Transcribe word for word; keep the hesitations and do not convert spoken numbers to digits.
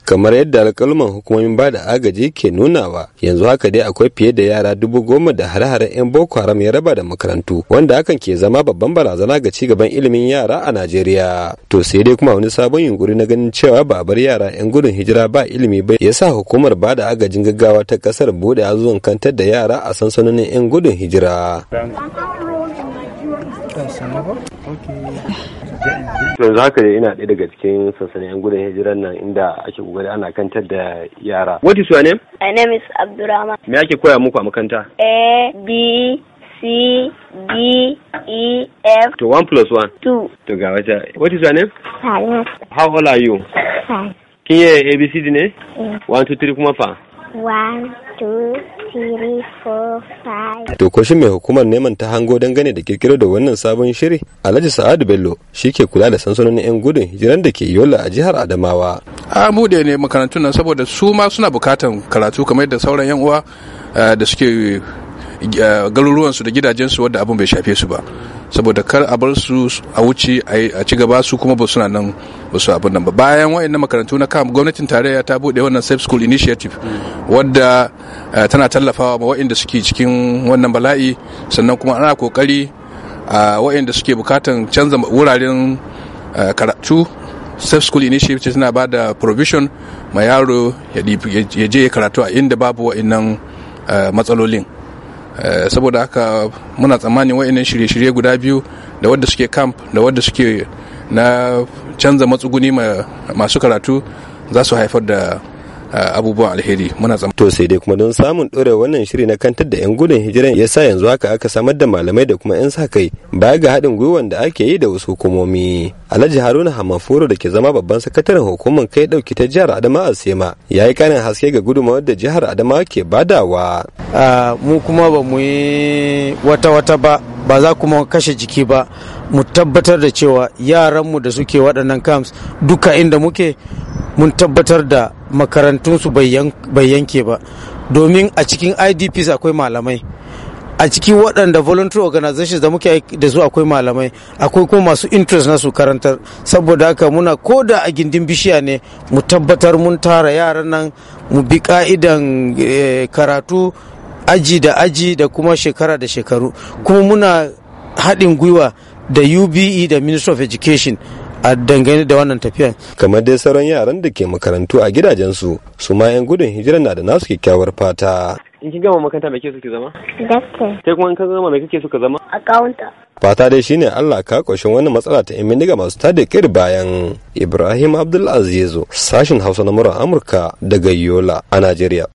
kamar yadda alƙaluman hukumomin ba da agaji ke nunawa yanzu haka dai akwai fiye da yara dubu goma da hare-haren 'yan boko haram ya raba da makarantu wanda hakan ke zama babban barazana ga cigaban ilimin yara a najeriya. To sai dai kuma wani sabon yunkuri na ganin cewa ba a bar yara 'yan gudun hijira ba ilimi ba ya sa hukumar ba da agajin gaggawa ta kasar bude azuwan kantar da yara a sansanonin 'yan gudun hijira. yanzu haka dai ina ɗaya daga cikin sansanin 'yan gudun hijiran nan inda ake kokari ana kantar da yara. What is your name? My name is Abdurrahman. Me ake koya muku a makaranta? A, B, C, D, E, F. To one plus one? Two. To ga wata. What is your name? Salim. How old are you? Five. Kin yi A B C D ne? Mm. One, two, three kuma fa? One, two, three, four, five. To ko shi mai hukumar neman ta hango dangane da kirkiro da wannan sabon shiri? Alhaji Sa'adu Bello shi ke kula da sansanonin 'yan gudun hijiran da ke Yola a jihar Adamawa. A buɗe ne makarantun nan saboda su ma suna bukatan karatu kamar yadda sauran 'yan uwa da suke garuruwansu da gidajensu wadda abin bai shafe su ba, saboda kar a bar su a wuce a ci gaba su kuma ba suna nan ba su abin nan ba. Bayan wayannan makarantu na kam gwamnatin tarayya ta bude wannan Safe School Initiative wadda tana tallafawa ma wayanda suke cikin wannan bala'i, sannan kuma ana kokari a wayanda suke bukatan canza wuraren karatu. Safe School Initiative tana ba da provision ma yaro ya je ya karatu a inda babu wayannan matsalolin. Uh, saboda haka muna tsammanin wa'annan shirye-shirye guda biyu da wadda suke camp da wadda suke na canza matsuguni ma, masu karatu za su haifar da uh, abubuwan alheri. Muna tsammanin. To sai dai kuma don samun ɗorewa wannan shiri na kantar da 'yan gudun hijiran ya sa yanzu haka aka samar da malamai da kuma 'yan sa kai baya ga haɗin gwiwan da ake yi da wasu hukumomi. Alhaji Haruna Hamafuro da ke zama babban sakataren hukumar kai ɗauki ta jihar Adamawa Sema ya yi ƙarin haske ga gudunmawar da jihar Adamawa ke badawa. Uh, mu kuma ba mu yi wata-wata ba ba za kuma kashe jiki ba, mu tabbatar da cewa yaranmu da suke waɗannan camps duka inda muke mun tabbatar da makarantunsu bai yanke ba, domin a cikin I D Ps akwai malamai, a cikin waɗanda voluntary organizations da muke da su akwai malamai, akwai kuma masu interest na su karantar. Saboda haka muna koda a gindin bishiya ne mu tabbatar mun tara yaran nan, mu bi ka'idan eh, karatu aji da aji da kuma shekara da shekaru, kuma muna haɗin gwiwa da U B E da Ministry of Education a dangane da wannan tafiya. Kamar dai sauran yaran da ke makarantu a gidajensu, su ma 'yan gudun hijira na da nasu kyakkyawar fata. In kin gama makaranta me kike so ki zama? Doctor. Kai kuma in ka gama me kike so ka zama? Accountant. Fata dai shine Allah ka ƙoshin wannan matsala ta 'yan bindiga masu tada kir bayan. Ibrahim Abdulaziz, sashin Hausa na murar Amurka daga Yola a Najeriya.